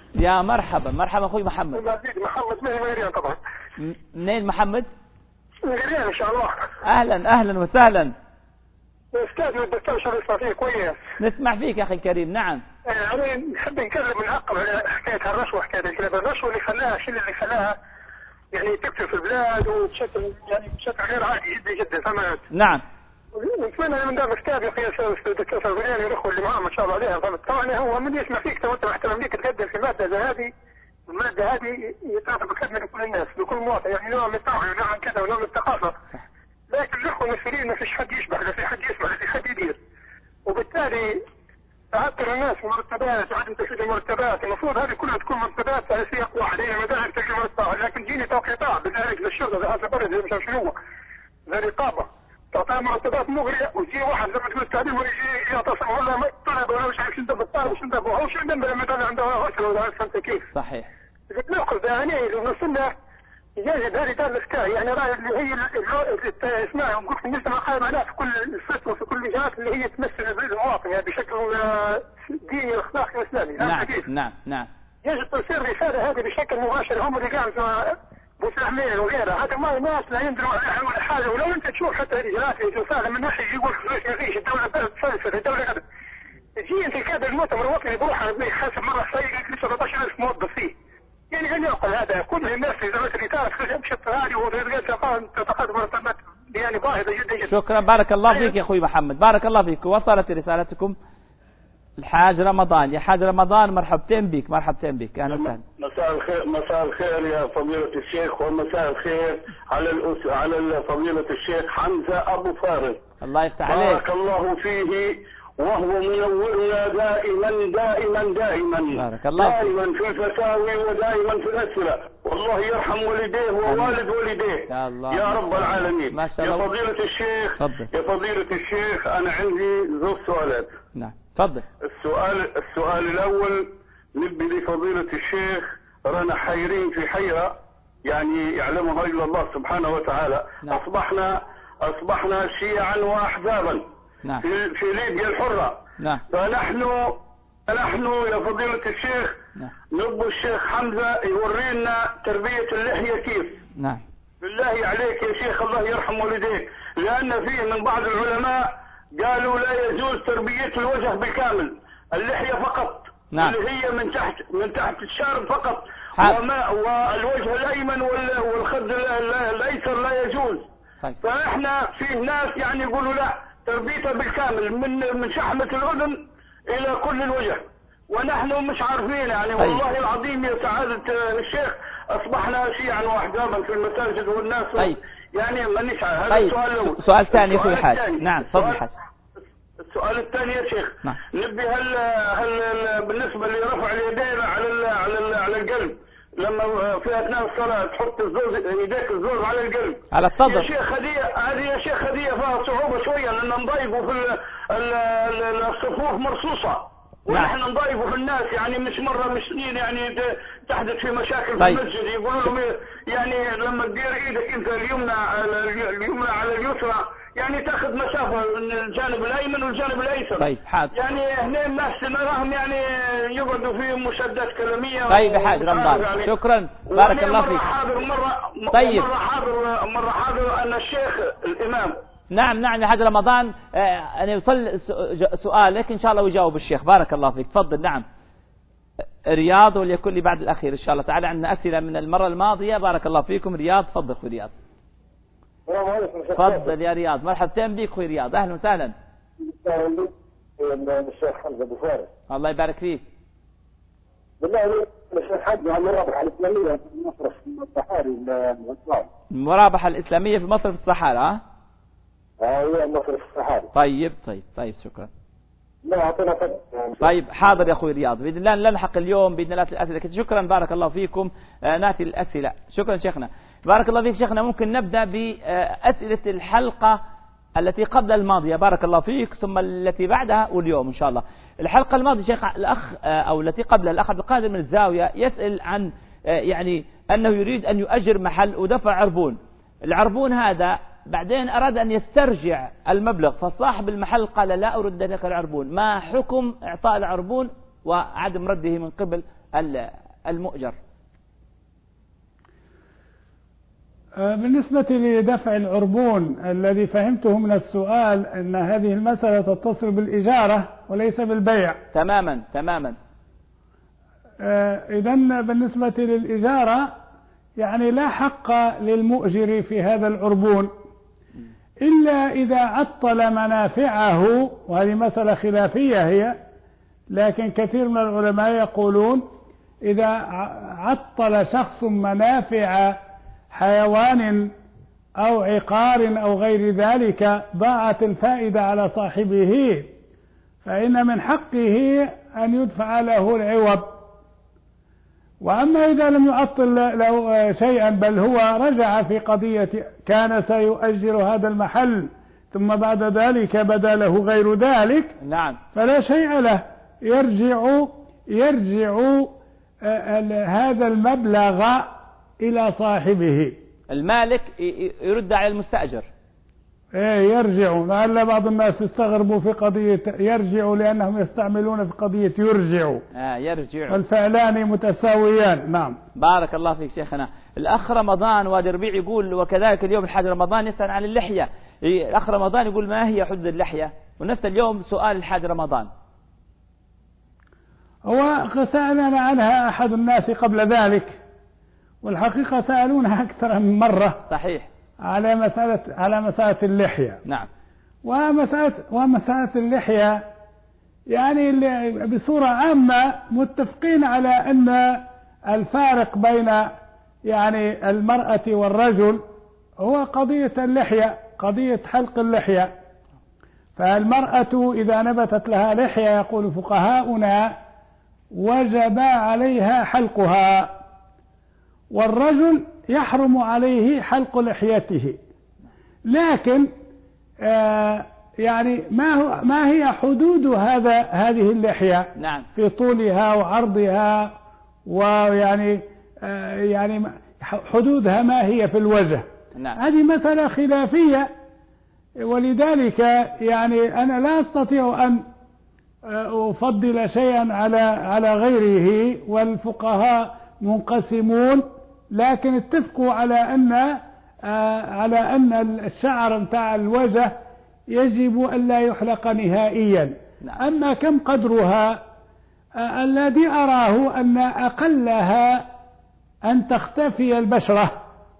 يا مرحبا مرحبا أخوي محمد. محمد من غيرين طبعا. منين محمد؟ من غيرين إن شاء الله. أهلا أهلا وسهلا. أستاذ الدكتور شرف صفيه كويس. نسمع فيك يا أخي الكريم. نعم. أنا نحب نتكلم ونعقب على حكاية الرشوة، حكاية الرشوة اللي خلاها، الشيء اللي خلاها يعني تكثر في البلاد وبشكل غير عادي جدا جدا. فهمت؟ نعم. نتمنى من دام استاذ يا اخي الدكتور صفيه الاخوه اللي معاه ما شاء الله عليها. فهمت؟ طبعا هو من يسمع فيك تو انت محترم ليك تقدم في ماده زي هذه، الماده هذه يتعرف بخدمه لكل الناس لكل مواطن، يعني نوع من التوعيه ونوع من كذا ونوع من الثقافه. لكن الاخوه المسؤولين ما فيش حد يشبه، لا في حد يسمع، لا في حد يدير، وبالتالي تعثر الناس مرتبات وعدم تسديد المرتبات. المفروض هذه كلها تكون مرتبات على سياق واحد، هي مذاهب تجربه الطاعه، لكن جيني توقيتها بذلك للشرطه هذا برد مش عارف شنو زي رقابه تعطيها مرتبات مغريه، ويجي واحد زي ما تقول التعليم ويجي يعتصم ولا ما طلب ولا مش عارف شنو دب الطالب وشنو دب هو شنو دب لما كان عنده اسره ولا فهمت كيف؟ صحيح. ناخذ يعني وصلنا يجب هذه دار الافتاء، يعني راي اللي هي اللي اسمها نقول المجتمع قائم عليها في كل الفتوى في كل الجهات اللي هي تمثل المواطن يعني بشكل ديني واخلاقي واسلامي. نعم نعم نعم. يجب تصير الرساله هذه بشكل مباشر. هم اللي قاموا مساهمين وغيرها، هذا ما الناس لا يندروا عليها ولا حاجه. ولو انت تشوف حتى رجالات الجلساء من ناحيه يقول فلوس ما فيش، الدوله بلد فلسفه، الدوله كذا. تجي انت كذا المؤتمر الوطني بروح حسب مره سيء 17000 موظف فيه. يعني هل يعقل هذا؟ كل الناس اذا اللي تعرف بشكل هذه وغير تتقدم مرتبات يعني باهظه جدا جدا. شكرا بارك الله فيك يا اخوي محمد، بارك الله فيك. وصلت رسالتكم. الحاج رمضان، يا حاج رمضان مرحبتين بك، مرحبتين بك، اهلا وسهلا. مساء الخير يا فضيلة الشيخ، ومساء الخير على فضيلة الشيخ حمزة أبو فارس. الله يفتح عليك. بارك الله فيه، وهو منورنا دائما دائما دائما. بارك الله دائما في الفتاوي ودائما في الأسئلة، والله يرحم والديه ووالد والديه يا الله يا رب العالمين. ما شاء الله. يا فضيلة الشيخ تفضل. يا فضيلة الشيخ، أنا عندي ذو سؤالات. نعم تفضل. السؤال الأول، نبي لفضيلة الشيخ رانا حيرين في حيرة يعني يعلمها إلا الله سبحانه وتعالى. نعم. أصبحنا شيعا وأحزابا. نعم. في ليبيا الحرة. نعم. فنحن يا فضيلة الشيخ نعم. نبو الشيخ حمزة يورينا تربية اللحية كيف. نعم. بالله عليك يا شيخ الله يرحم والديك، لأن فيه من بعض العلماء قالوا لا يجوز تربية الوجه بالكامل، اللحية فقط. نعم. اللي هي من تحت الشارب فقط. والوجه الأيمن والخد الأيسر لا يجوز. طيب. فإحنا فيه ناس يعني يقولوا لا تربيتها بالكامل من شحمة الأذن إلى كل الوجه، ونحن مش عارفين يعني. طيب. والله العظيم يا سعادة الشيخ أصبحنا شيعا وأحزابا في المساجد والناس. طيب. يعني مانيش عارف. هذا طيب. السؤال الأول. سؤال ثاني يا أخوي الحاج. نعم تفضل حاج. السؤال الثاني يا شيخ. نعم. نبي هل بالنسبة لرفع اليدين على القلب لما في أثناء الصلاة تحط يديك الزوز على القلب على الصدر. يا شيخ هذه يا شيخ هذه فيها صعوبة شوية، لأن نضايقوا في الصفوف مرصوصة، ونحن نضايقوا في الناس يعني مش مرة مش سنين يعني تحدث في مشاكل طيب. في المسجد. يقولوا لهم يعني لما تدير ايدك انت اليمنى على اليسرى يعني تاخذ مسافة من الجانب الأيمن والجانب الأيسر. طيب حاضر. يعني هنا الناس نراهم يعني يقعدوا في مشادات كلامية. طيب يا حاج رمضان يعني. شكرا بارك الله فيك. طيب. مرة حاضر أن الشيخ الإمام. نعم يا حاج رمضان، أنا يوصل سؤالك إن شاء الله ويجاوب الشيخ. بارك الله فيك. تفضل. نعم رياض، وليكن لي بعد الأخير إن شاء الله تعالى. عندنا أسئلة من المرة الماضية. بارك الله فيكم. رياض تفضل أخوي رياض. تفضل يا رياض. مرحبتين بك أخوي رياض، أهلا وسهلا. الشيخ حمزة أبو فارس. الله يبارك فيك. بالله الشيخ حمزة عن المرابحة الإسلامية في مصرف الصحاري الإسلام. المرابحة الإسلامية في مصرف الصحارى. أيوة مصرف الصحاري. طيب شكرا. لا أعطينا فضل. طيب حاضر يا أخوي رياض، بإذن الله نلحق اليوم بإذن الله الأسئلة. شكرا بارك الله فيكم. نأتي الأسئلة. شكرا شيخنا. بارك الله فيك شيخنا. ممكن نبدأ بأسئلة الحلقة التي قبل الماضية. بارك الله فيك. ثم التي بعدها واليوم إن شاء الله. الحلقة الماضية شيخ الأخ أو التي قبلها الأخ عبد القادر من الزاوية يسأل عن يعني أنه يريد أن يؤجر محل ودفع عربون. العربون هذا بعدين أراد أن يسترجع المبلغ، فصاحب المحل قال لا أرد لك العربون. ما حكم إعطاء العربون وعدم رده من قبل المؤجر؟ بالنسبة لدفع العربون الذي فهمته من السؤال أن هذه المسألة تتصل بالإجارة وليس بالبيع. تماما تماما. إذن بالنسبة للإجارة يعني لا حق للمؤجر في هذا العربون إلا إذا عطل منافعه، وهذه مسألة خلافية هي، لكن كثير من العلماء يقولون إذا عطل شخص منافع حيوان أو عقار أو غير ذلك ضاعت الفائدة على صاحبه، فإن من حقه أن يدفع له العوض. وأما إذا لم يعطل له شيئا بل هو رجع في قضية كان سيؤجر هذا المحل ثم بعد ذلك بدا له غير ذلك، نعم، فلا شيء له، يرجع هذا المبلغ إلى صاحبه. المالك يرد على المستأجر. يرجع. لعل بعض الناس يستغربوا في قضية يرجع لأنهم يستعملون في قضية يرجع. يرجع. والفعلان متساويان. نعم. بارك الله فيك شيخنا. الأخ رمضان وادي ربيع يقول وكذلك اليوم الحاج رمضان يسأل عن اللحية. الأخ رمضان يقول ما هي حدود اللحية؟ ونفس اليوم سؤال الحاج رمضان. هو سألنا عنها أحد الناس قبل ذلك، والحقيقة سألونها أكثر من مرة. صحيح. على مسألة اللحية. نعم. ومسألة اللحية يعني بصورة عامة متفقين على أن الفارق بين يعني المرأة والرجل هو قضية اللحية، قضية حلق اللحية. فالمرأة إذا نبتت لها لحية يقول فقهاؤنا وجب عليها حلقها، والرجل يحرم عليه حلق لحيته. لكن يعني ما هي حدود هذه اللحية؟ نعم. في طولها وعرضها، ويعني يعني حدودها ما هي في الوجه؟ نعم. هذه مسألة خلافية، ولذلك يعني أنا لا أستطيع أن أفضل شيئا على غيره، والفقهاء منقسمون، لكن اتفقوا على أن الشعر متاع الوجه يجب أن لا يحلق نهائيا. نعم. أما كم قدرها؟ الذي أراه أن أقلها أن تختفي البشرة،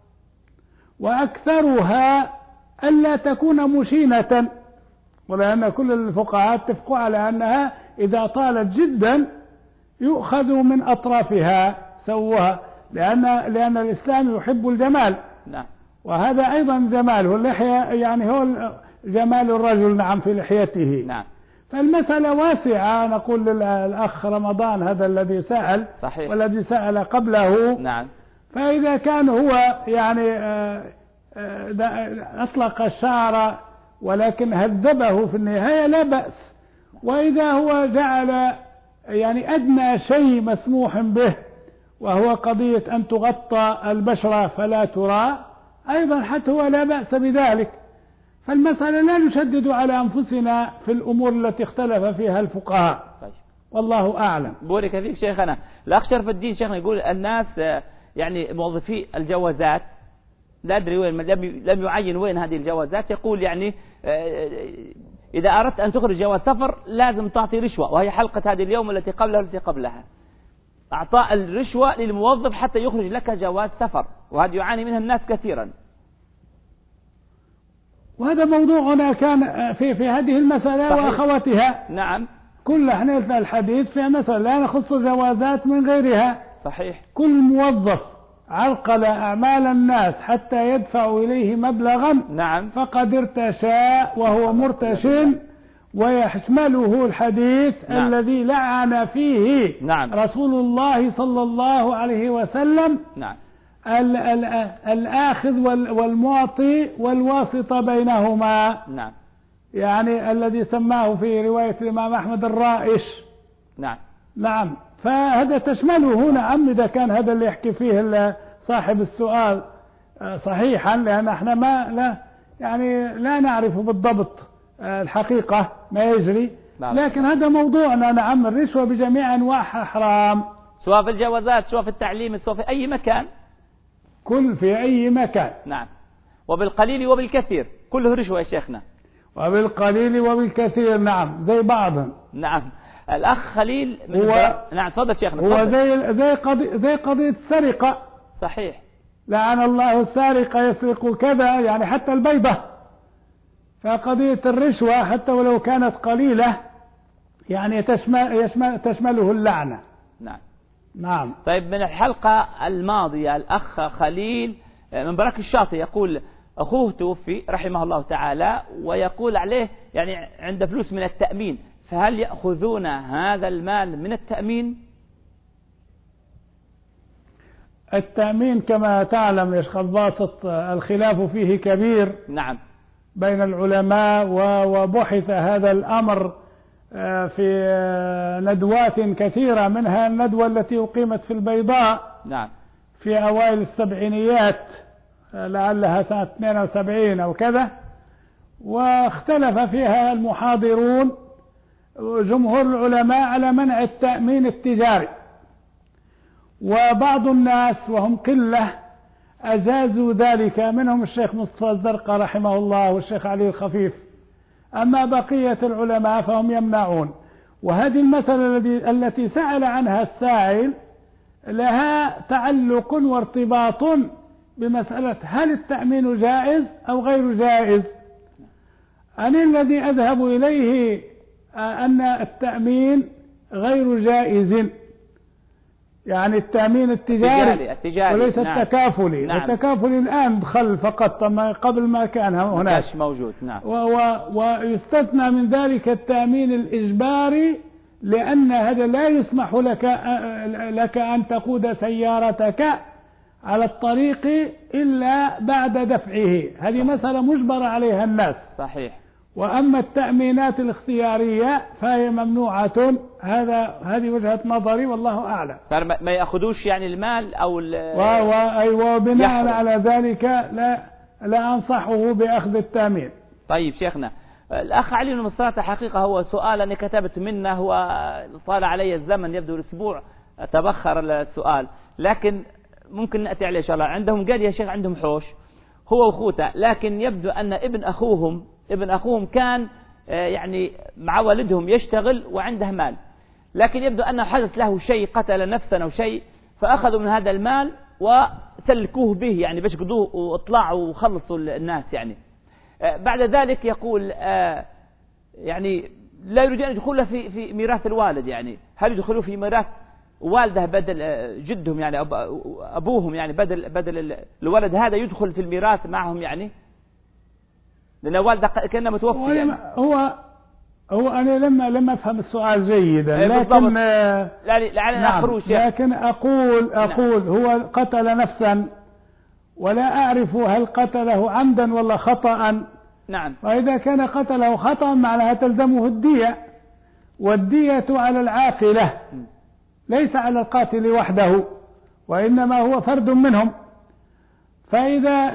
وأكثرها ألا تكون مشينة، ولأن كل الفقهاء اتفقوا على أنها إذا طالت جدا يؤخذ من أطرافها سوها، لأن الإسلام يحب الجمال. نعم. وهذا أيضا جمال، واللحية يعني هو جمال الرجل. نعم، في لحيته. نعم. فالمسألة واسعة. نقول للأخ رمضان هذا الذي سأل، صحيح، والذي سأل قبله. نعم. فإذا كان هو يعني أطلق الشعر ولكن هذبه في النهاية لا بأس. وإذا هو جعل يعني أدنى شيء مسموح به، وهو قضية أن تغطى البشرة فلا ترى، أيضا حتى هو لا بأس بذلك. فالمسألة لا نشدد على أنفسنا في الأمور التي اختلف فيها الفقهاء. طيب. والله أعلم. بورك فيك شيخنا. الأخ شرف الدين شيخنا يقول الناس يعني موظفي الجوازات لا أدري وين، لم يعين وين هذه الجوازات، يقول يعني إذا أردت أن تخرج جواز سفر لازم تعطي رشوة، وهي حلقة هذه اليوم التي قبلها والتي قبلها، أعطاء الرشوة للموظف حتى يخرج لك جواز سفر، وهذا يعاني منها الناس كثيرا. وهذا موضوعنا كان في هذه المسألة. صحيح. وأخواتها. نعم. كل احنا الحديث في مسألة لا نخص جوازات من غيرها. صحيح. كل موظف عرقل أعمال الناس حتى يدفع إليه مبلغا، نعم، فقد ارتشى وهو مرتش، ويحمله الحديث نعم. الذي لعن فيه نعم. رسول الله صلى الله عليه وسلم نعم. الآخذ والمعطي والواسط بينهما. نعم. يعني الذي سماه في رواية الإمام أحمد الرائش. نعم. نعم. فهذا تشمله. نعم. إذا كان هذا اللي يحكي فيه صاحب السؤال صحيحا، لأن احنا لا نعرف بالضبط الحقيقة ما يجري، لكن هذا موضوعنا. نعم. الرشوة بجميع أنواعها حرام. سواء في الجوازات، سواء في التعليم، سواء في أي مكان. كل في أي مكان. نعم. وبالقليل وبالكثير كله رشوة يا شيخنا. وبالقليل وبالكثير، نعم، زي بعضهم. نعم. الأخ خليل نعم تفضل شيخنا. هو زي قضية السرقة. صحيح. لعن الله السارق يسرق كذا، يعني حتى البيضة. فقضية الرشوة حتى ولو كانت قليلة يعني تشمله اللعنة. نعم. نعم. طيب، من الحلقة الماضية الأخ خليل من برك الشاطئ يقول أخوه توفي رحمه الله تعالى، ويقول عليه يعني عنده فلوس من التأمين، فهل يأخذون هذا المال من التأمين؟ التأمين كما تعلم يا شيخ الباسط الخلاف فيه كبير. نعم. بين العلماء، وبحث هذا الأمر في ندوات كثيرة، منها الندوة التي أقيمت في البيضاء. نعم. في أوائل السبعينيات، لعلها سنة 72 أو كذا، واختلف فيها المحاضرون جمهور العلماء على منع التأمين التجاري، وبعض الناس وهم قلة أجازوا ذلك، منهم الشيخ مصطفى الزرقاء رحمه الله والشيخ علي الخفيف. أما بقية العلماء فهم يمنعون. وهذه المسألة التي سأل عنها السائل لها تعلق وارتباط بمسألة هل التأمين جائز أو غير جائز. أنا الذي أذهب إليه أن التأمين غير جائز، يعني التأمين التجاري وليس التكافلي. نعم. التكافلي الآن دخل فقط، قبل ما كان هناك موجود. نعم. ويستثنى من ذلك التأمين الإجباري، لأن هذا لا يسمح لك أن تقود سيارتك على الطريق إلا بعد دفعه. هذه مسألة مجبر عليها الناس. صحيح. وأما التأمينات الاختيارية فهي ممنوعة. هذه وجهة نظري والله أعلم. ما يأخذوش يعني المال أو وبناء على ذلك لا أنصحه بأخذ التأمين. طيب شيخنا، الأخ علي بن مصراتة حقيقة هو سؤال أنا كتبت منه، هو طال علي الزمن، يبدو الأسبوع تبخر السؤال، لكن ممكن نأتي عليه إن شاء الله. عندهم قال يا شيخ عندهم حوش هو وأخوته، لكن يبدو أن ابن أخوهم كان يعني مع والدهم يشتغل وعنده مال، لكن يبدو أنه حدث له شيء، قتل نفسا أو شيء، فأخذوا من هذا المال وسلكوه به، يعني باش قضوه واطلعوا وخلصوا الناس يعني. بعد ذلك يقول يعني لا يريد أن يدخلوا في ميراث الوالد، يعني هل يدخلوا في ميراث والده بدل جدهم، يعني أبوهم، يعني بدل الولد هذا يدخل في الميراث معهم، يعني لأن والده كان متوفي يعني. هو أنا لما أفهم السؤال جيدا، لكن لكن أقول هو قتل نفسا ولا أعرف هل قتله عمدا ولا خطأ. نعم. وإذا كان قتله خطأ معناها تلزمه الدية، والدية على العاقلة ليس على القاتل وحده، وإنما هو فرد منهم. فإذا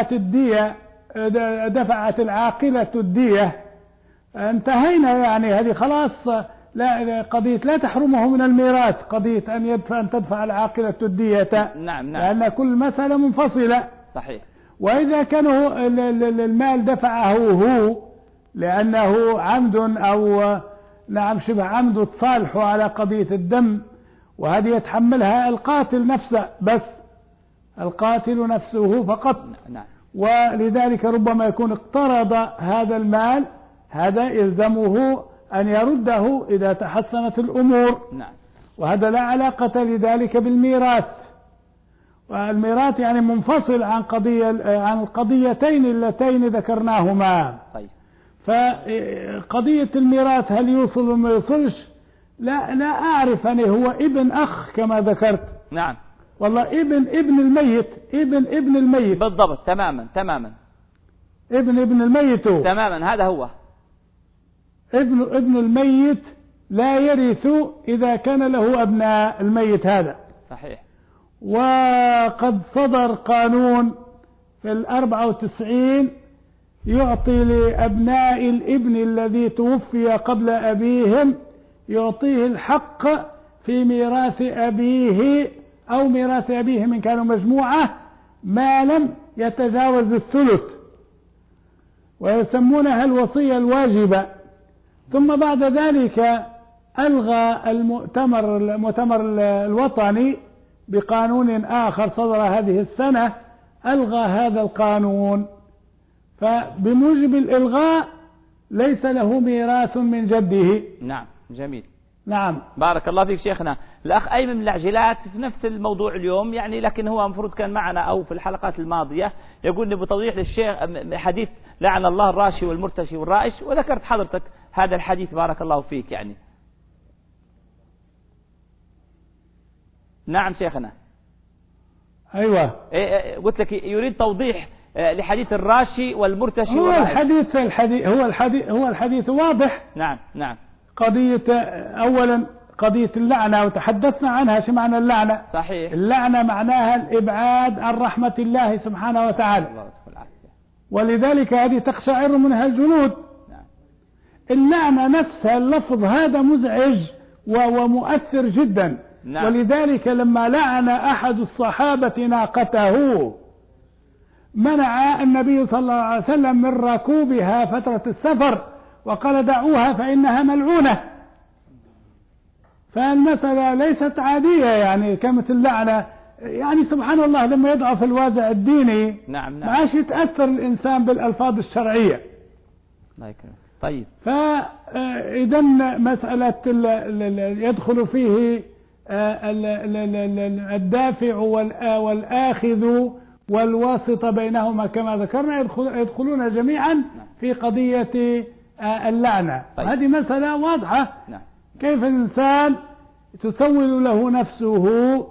دفعت العاقلة الدية انتهينا، يعني هذه خلاص، لا قضية لا تحرمه من الميراث، قضية أن تدفع العاقلة الدية. نعم. لأن كل مسألة منفصلة. صحيح. وإذا كان المال دفعه هو لأنه عمد أو نعم شبه عمد تصالحه على قضية الدم، وهذه يتحملها القاتل نفسه، بس القاتل نفسه فقط. نعم. ولذلك ربما يكون اقترض هذا المال، هذا يلزمه أن يرده إذا تحسنت الأمور. نعم. وهذا لا علاقة لذلك بالميراث، والميراث يعني منفصل عن القضيتين اللتين ذكرناهما. طيب. فقضية الميراث هل يوصل وما يوصلش، لا أعرف أنه هو ابن أخ كما ذكرت. نعم. والله ابن الميت، ابن الميت بالضبط. تماما ابن الميت تماما، هذا هو ابن الميت لا يرث إذا كان له أبناء الميت هذا. صحيح. وقد صدر قانون في 94 يعطي لأبناء الابن الذي توفي قبل أبيهم، يعطيه الحق في ميراث أبيه أو ميراث أبيه من كانوا مجموعة ما لم يتجاوز الثلث، ويسمونها الوصية الواجبة. ثم بعد ذلك ألغى المؤتمر الوطني بقانون آخر صدر هذه السنة، ألغى هذا القانون، فبموجب الإلغاء ليس له ميراث من جده. نعم جميل. نعم بارك الله فيك شيخنا. الأخ أيمن من العجلات في نفس الموضوع اليوم يعني، لكن هو المفروض كان معنا أو في الحلقات الماضية، يقول بتوضيح للشيخ حديث لعن الله الراشي والمرتشي والرائش، وذكرت حضرتك هذا الحديث بارك الله فيك يعني. نعم شيخنا. أيوة قلت لك يريد توضيح لحديث الراشي والمرتشي هو الحديث واضح. نعم نعم. أولا قضية اللعنة وتحدثنا عنها. شو معنى اللعنة؟ صحيح. اللعنة معناها الإبعاد عن رحمة الله سبحانه وتعالى، ولذلك هذه تقشعر منها الجلود. اللعنة نفسها اللفظ هذا مزعج ومؤثر جدا. نعم. ولذلك لما لعن أحد الصحابة ناقته منع النبي صلى الله عليه وسلم من ركوبها فترة السفر، وقال دعوها فإنها ملعونة. فالمسألة ليست عادية يعني كمثل اللعنة، يعني سبحان الله لما يضعف الوازع الديني نعم ما عادش يتأثر الإنسان بالألفاظ الشرعية. طيب. فإذا مسألة يدخل فيه الدافع والآخذ والواسطة بينهما كما ذكرنا يدخلون جميعا في قضية اللعنة. طيب. هذه مسألة واضحة. نعم. كيف الإنسان تسول له نفسه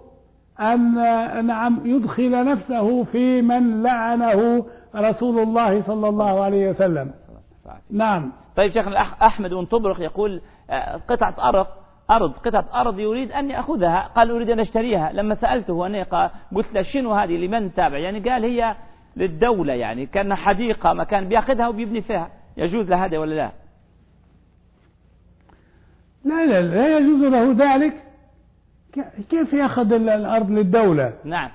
أن يدخل نفسه في من لعنه رسول الله صلى الله عليه وسلم. نعم. طيب شيخنا الأخ أحمد بن طبرق يقول قطعة أرض يريد أن يأخذها، قال أريد أن أشتريها. لما سألته أنا قلت له شنو هذه لمن تابع، يعني قال هي للدولة، يعني كان حديقة مكان بيأخذها وبيبني فيها. يجوز له هذا ولا لا؟ لا يجوز له ذلك. كيف يأخذ الأرض للدولة؟ نعم.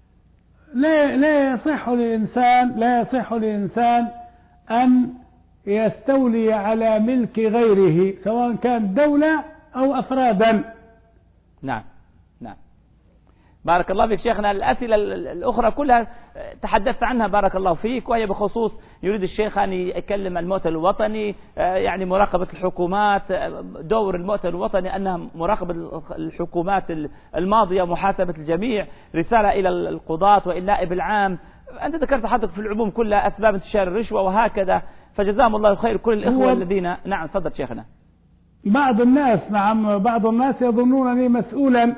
لا يصح لإنسان أن يستولي على ملك غيره سواء كان دولة أو أفرادا. نعم. بارك الله فيك شيخنا. الأسئلة الأخرى كلها تحدثت عنها بارك الله فيك، وهي بخصوص يريد الشيخ أن يكلم المؤتمر الوطني، يعني مراقبة الحكومات، دور المؤتمر الوطني أنها مراقبة الحكومات الماضية، محاسبة الجميع، رسالة إلى القضاة وإلى النائب العام. أنت ذكرت حضرتك في العموم كلها أسباب انتشار الرشوة وهكذا، فجزاهم الله خير كل الإخوة الذين. نعم تفضل شيخنا. بعض الناس يظنونني مسؤولا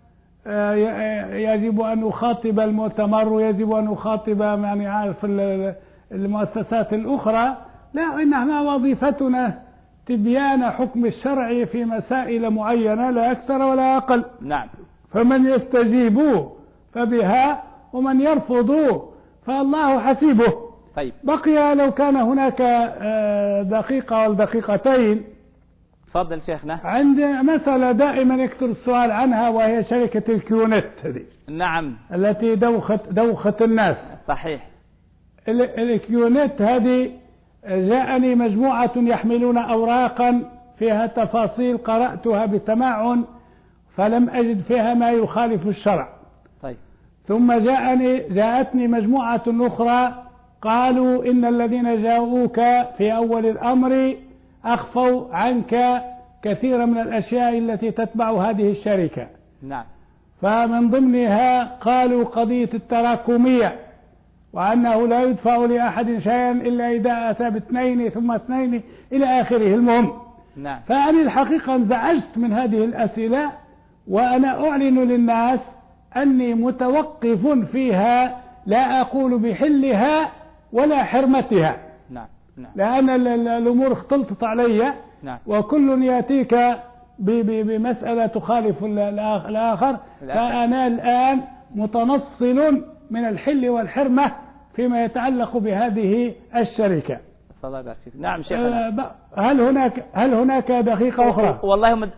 يجب أن أخاطب المؤتمر ويجب أن أخاطب يعني عارف المؤسسات الأخرى. لا، إنما وظيفتنا تبيان حكم الشرع في مسائل معينة لا أكثر ولا أقل. نعم. فمن يستجيب فبها ومن يرفض فالله حسيبه. طيب. بقي لو كان هناك دقيقة أو دقيقتين. تفضل شيخنا. عند مسألة دائما يكثر السؤال عنها، وهي شركة الكيونت هذه. نعم. التي دوخت الناس. صحيح. الكيونت هذه جاءني مجموعة يحملون أوراقا فيها تفاصيل قرأتها بتمعن فلم أجد فيها ما يخالف الشرع. طيب. ثم جاءتني مجموعة أخرى قالوا إن الذين جاءوك في أول الأمر أخفوا عنك كثيرا من الأشياء التي تتبع هذه الشركة. نعم. فمن ضمنها قالوا قضية التراكمية، وأنه لا يدفع لأحد شيئا إلا إذا أتى باثنين ثم اثنين إلى آخره. المهم. نعم. فأنا الحقيقة انزعجت من هذه الأسئلة، وأنا أعلن للناس أني متوقف فيها، لا أقول بحلها ولا حرمتها. نعم. لأن الأمور اختلطت علي. نعم. وكل يأتيك بمسألة تخالف الآخر. فأنا الآن متنصل من الحل والحرمة فيما يتعلق بهذه الشركة. نعم شيخنا. هل هناك دقيقة أخرى؟ والله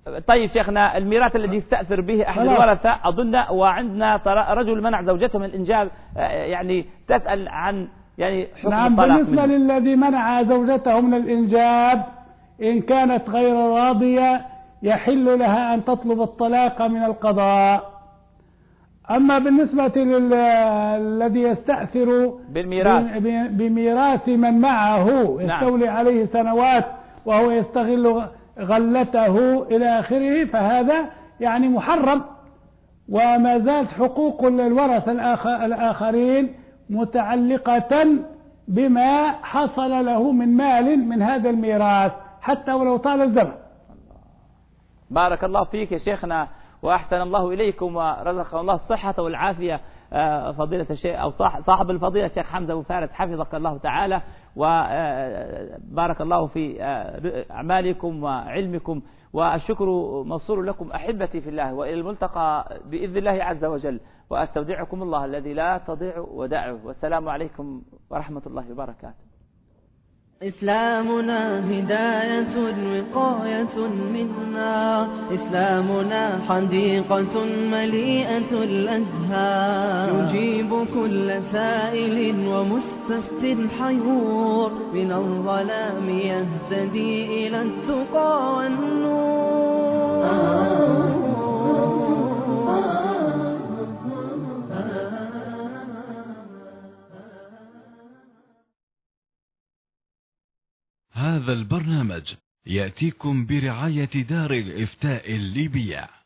طيب شيخنا، الميراث الذي يستأثر به أحد الورثة أظن، وعندنا رجل منع زوجته من الإنجاب، يعني تسأل عن يعني حكم الطلاق. بالنسبة للذي منع زوجته من الإنجاب، إن كانت غير راضية يحل لها أن تطلب الطلاق من القضاء. أما بالنسبة للذي يستأثر بميراث من معه يستولي عليه سنوات وهو يستغل غلته إلى آخره، فهذا يعني محرم، وما زالت حقوق الورثة الآخرين متعلقة بما حصل له من مال من هذا الميراث حتى ولو طال الزمن. بارك الله فيك يا شيخنا، وأحسن الله إليكم، ورزق الله الصحة والعافية فضيلة الشيخ أو صاحب الفضيلة الشيخ حمزة أبو فارس، حفظك الله تعالى، وبارك الله في أعمالكم وعلمكم، والشكر موصول لكم أحبتي في الله، وإلى الملتقى بإذن الله عز وجل، وأستودعكم الله الذي لا تضيع ودائعه، والسلام عليكم ورحمة الله وبركاته. إسلامنا هداية وقاية منا، إسلامنا حديقة مليئة الأزهار، يجيب كل سائل ومستفت حيور، من الظلام يهتدي إلى التقى والنور. هذا البرنامج يأتيكم برعاية دار الإفتاء الليبية.